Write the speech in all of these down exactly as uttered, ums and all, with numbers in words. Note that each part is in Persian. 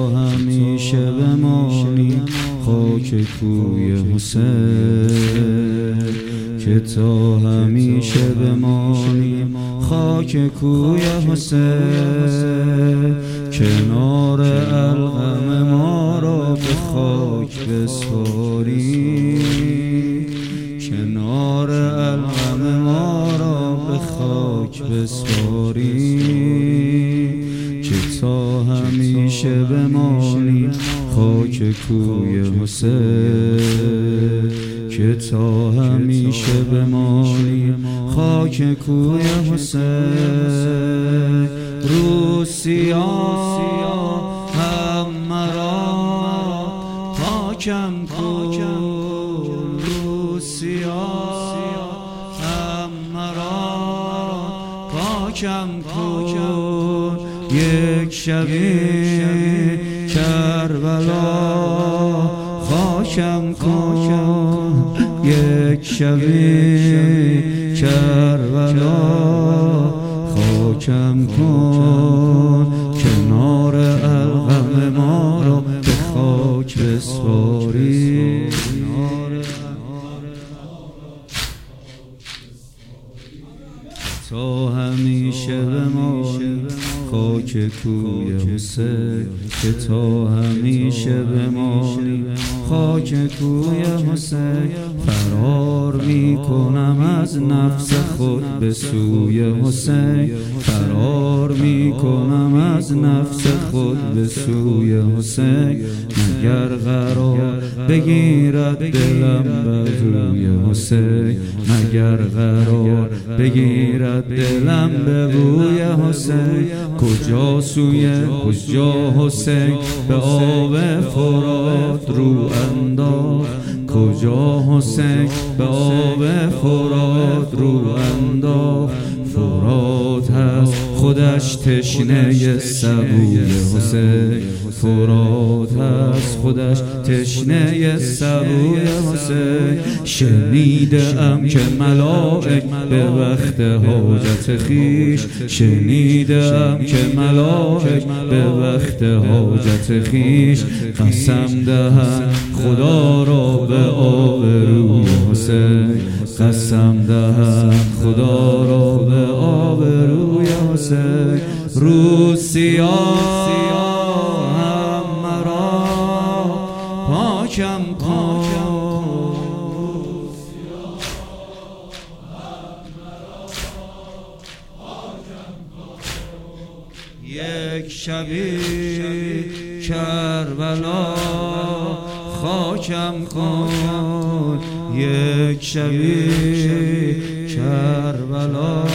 همیشه بمانی خاک کوی حسین، که تو همیشه بمانی خاک کوی حسین. کنار القم ما را به خاک بسپاری، کنار القم ما را به خاک بسپاری، که تا همیشه بمانی خاک کوی حسین، که تا همیشه بمانی خاک کوی حسین. روسیا هم مرا پاکم کن، روسیا هم مرا پاکم کن. یک شبی کربلا خاکم کن، یک شبی کربلا خاکم کن. کنار القم ما را به خاک بسپاری، تا همیشه بمانی خاک کوی حسین، که تا همیشه بمانی خاک کوی حسین. فرار می کنم از نفس خود به سوی حسین، فرار می کنم از نفس خود به سوی حسین. مگر قرار بگیرد دلم به روی حسین، مگر قرار بگیرد دلم به روی حسین. کجا سوی کجا حسین به آب فرات رو انداز، کجا حسین به آب فرات رو انداز. فرات هست خودش تشنه سبوی حسین، فرات هست خودش تشنه سبوی حسین. شنیده ام که ملائک به وقت حاجت خیش، شنیده ام که ملائک به وقت حاجت خیش قسم دهند خدا را به آبروی حسین، قسم دهند خدا را به آبروی حسین. روسیا هم مرا پاکم کن، یک شبی کربلا خاکم کن، یک شبی کربلا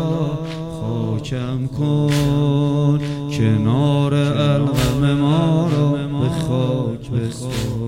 خاکم کن. کنار القم ما را به خاک بسپار.